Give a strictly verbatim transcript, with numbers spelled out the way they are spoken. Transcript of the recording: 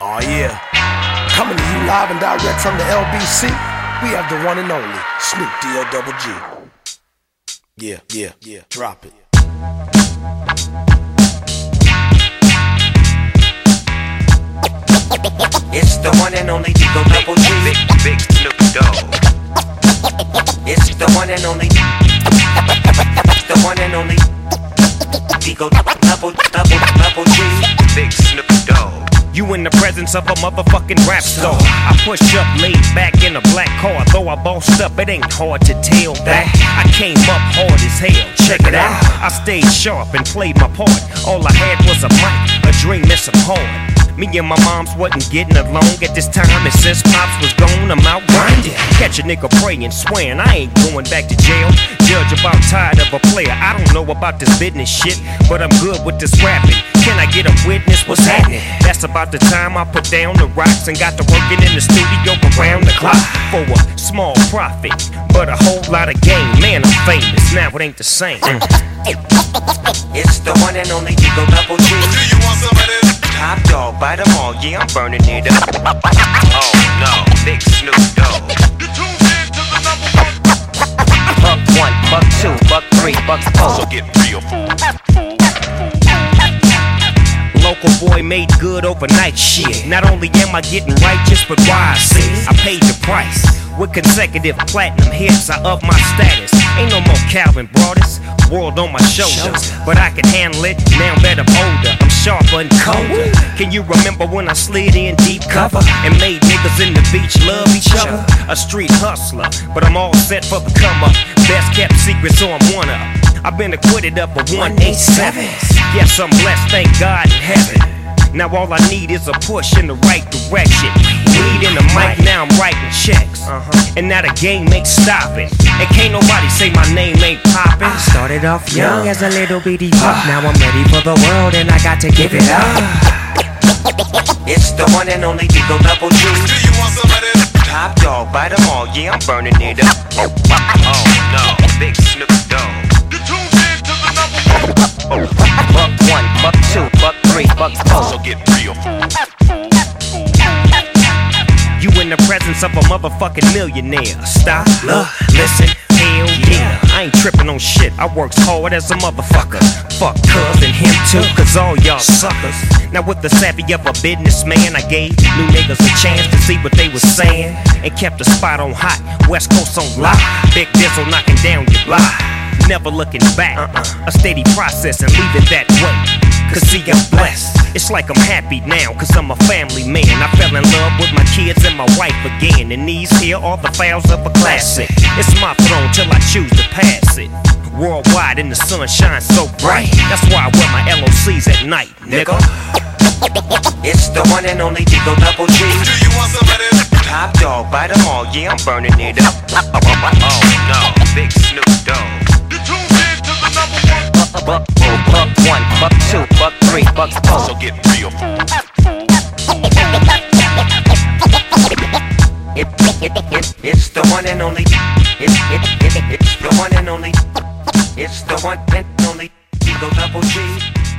Oh yeah, coming to you live and direct from the L B C. We have the one and only Snoop D O Double G. Yeah, yeah, yeah, drop it. It's the one and only D O Double G. Big, big Snoop Dogg. It's the one and only. It's the one and only D O Double, double, double G. Big Snoop Dogg. You in the presence of a motherfucking rap star. I push up, laid back in a black car. Though I bossed up, it ain't hard to tell that I came up hard as hell. Check it out. I stayed sharp and played my part. All I had was a mic, a dream, and some heart. Me and my moms wasn't getting along at this time, and since Pops was gone, I'm out grinding. Catch a nigga praying, swearing I ain't going back to jail. Judge about tired of a player. I don't know about this business shit, but I'm good with this rapping. Can I get a witness? What's happening? That's about the time I put down the rocks and got to working in the studio around the clock for a small profit, but a whole lot of gain. Man, I'm famous now. It ain't the same. Mm. It's the one and only D O Double G. Do you want some of this? Top dog, bite them all, yeah, I'm burning it up. Oh no, Big Snoop Dogg. You tuned in to the number one. Buck one, buck two, buck three, buck four. So get real, fool. Local boy made good overnight shit. Not only am I getting righteous, but wise. I paid the price. With consecutive platinum hits, I up my status. Ain't no more Calvin Broadus, world on my shoulders. But I can handle it now that I'm older. I'm sharper and colder. Can you remember when I slid in deep cover and made niggas in the beach love each other? A street hustler, but I'm all set for the come up. Best kept secret, so I'm one up. I've been acquitted up for one eighty-seven. Yes, I'm blessed, thank God in heaven. Now all I need is a push in the right direction. Weed in the mic, now I'm writing checks. Uh-huh. And now the game ain't stopping. And can't nobody say my name ain't popping. I started off young as a little bitty pup. Now I'm ready for the world and I got to give it up. It's the one and only D O Double G. Do you want some of this? Top dog, bite them all, yeah, I'm burning it up. Oh no, Big Snoop Dogg. You tuned in to the number one. Buck one, buck two, buck three, buck four. So get real, fool. You in the presence of a motherfucking millionaire. Stop, look, listen, hell yeah. I ain't tripping on shit, I works hard as a motherfucker. Fuck cuz and him too, cause all y'all suckers. Now with the savvy of a businessman, I gave new niggas a chance to see what they was saying, and kept the spot on hot, West Coast on lock. Big Dizzle knocking down your block. Never looking back, uh-uh. A steady process and leave it that way. Cause see, I'm blessed. It's like I'm happy now, cause I'm a family man. I fell in love with my kids and my wife again. And these here are the files of a classic. It's my throne till I choose to pass it. Worldwide and the sun shines so bright. That's why I wear my L O Cs at night, nigga. It's the one and only D O Double G. Do you want some of this? Top dog, bite them all, yeah, I'm burning it up. Oh no, Big Snoop Dogg. You tuned in to the number one. Buck, buck, buck one, buck two, buck three, buck four. So get real, fool. It, it, it, it's the one and only. It, it, it, it's the one and only. It's the one and only. D O Double G.